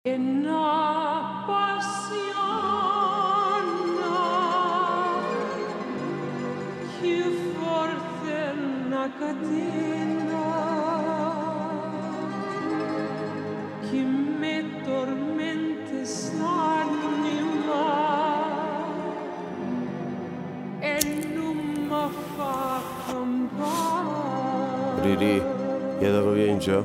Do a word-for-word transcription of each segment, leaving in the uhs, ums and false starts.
Una passiona più forte una catena che me tormente s'anima e non mi fa campare. ریری یه دقیقه بیا اینجا.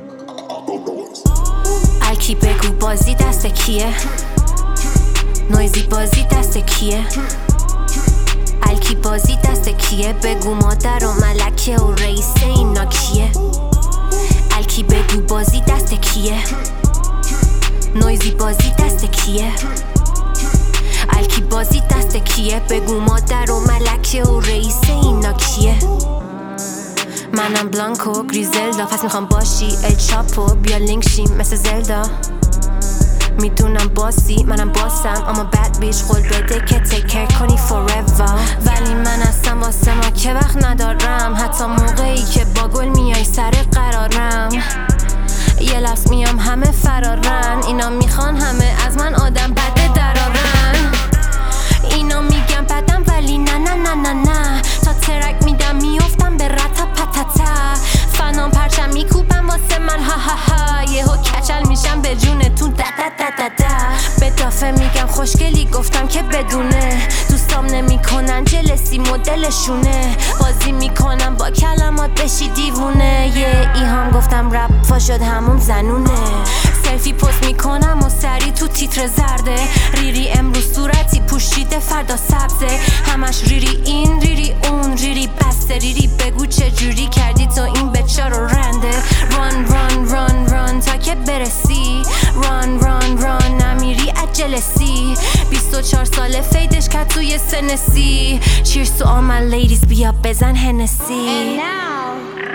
الکی بگو بازی دست کیه؟ نویزی بازی دست کیه؟ الکی بازی دست کیه؟ بگو مادر و ملکه و رئیس اینا کیه؟ الکی بگو بازی دست کیه؟ نویزی بازی دست کیه؟ الکی بازی دست کیه؟ بگو مادر و ملکه و رئیس اینا کیه؟ منم بلانکو گریزلدا، پس میخوام باشی ال چاپو، بیا لینک شیم مثل زلدا. میدونم باسی منم باسم، اما بد بیش قول بده که تکر کنی forever. ولی من هستم واسه ما که وقت ندارم، حتی موقعی که با گل میای سر قرارم. یه لفظ میام همه فرارن، اینا میخوان همه از من آدم بده درارن. اینا میگم بدم ولی نه نه نه نه نه، تا ترک میدم میافتم به رتا پتتا. فنام پرچم میکوبم واسه من ها ها ها، یهو کچل میشم به جونتون دا دا دا دا دا. به دافه میگم خوشگلی گفتم که بدونه، دوستام نمیکنن جلسی مدلشونه. بازی میکنم با کلمات بشی دیوونه، یه ایهام گفتم رپ فا شد همون زنونه. سلفی پست میکنم و سری تو تیتر زرده، ریری امروز صورتی پوشیده فردا سبزه. همش ریری این ریری اون ریری بسته، ریری بگو چه جوری کردی تو این بچه رو رنده. ران ران ران ران تا که برسی، ران ران ران نمیری اجلسی. بیست و چهار ساله فیدش که توی سنسی. Cheers to all my ladies، بیا بزن هنسی. And now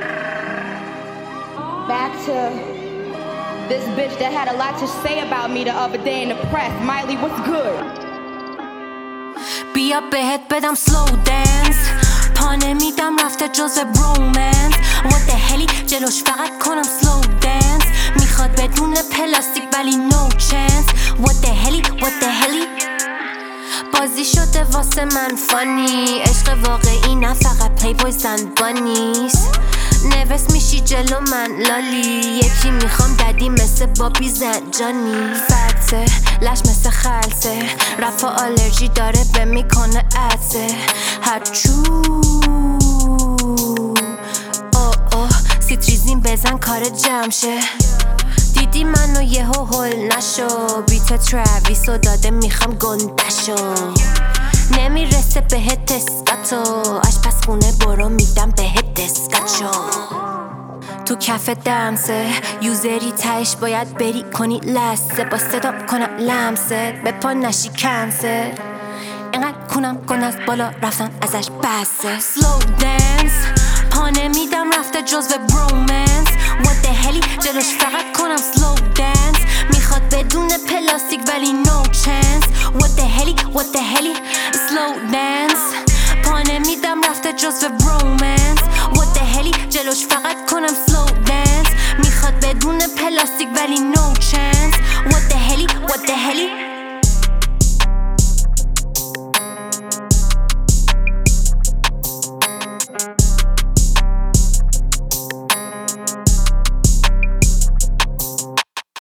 back to this bitch that had a lot to say about me the other day in the press. Miley, what's good? بیا بهت بدم slow dance، پا نمیدم رفته جزو برومنس. What the helly جلوش فقط کنم slow dance، میخواد بدون پلاستیک ولی no chance. What the helly what the helly بازی شده واسه من فانی، عشق واقعی نه فقط پلی بوی زنبانیست. نوست میشی جلو من لالی، یکی میخوام ددی مثل بابی زنجانی. فتسه لش مثل خلسه، رفا آلرژی داره به میکنه عطسه. هرچو اوه اوه سیتریزین بزن کار جمشه. دیدی منو یهو هل نشو، بیت تراویسو داده میخوام گندشو. نمیرسه بهت اسکاتو، آشپز خونه برو میدم بهت دسکاچو. تو کف دمسه یوزری تش باید بری کنی لسه، با صدا کنم لمسه به پا نشی کنسه. اینقدر کنم کن از بالا رفتن ازش بسه. سلو دنس پا نمیدم رفته جزو برومنس. What the helly جلوش فقط کنم سلو دنس، میخواد بدون پلاستیک ولی no chance. What the helly what the helly slow dance، پا نمیدم رفته جزو برومنس. What the helly جلوش فقط کنم slow dance، میخواد بدون پلاستیک ولی no chance. What the helly what the helly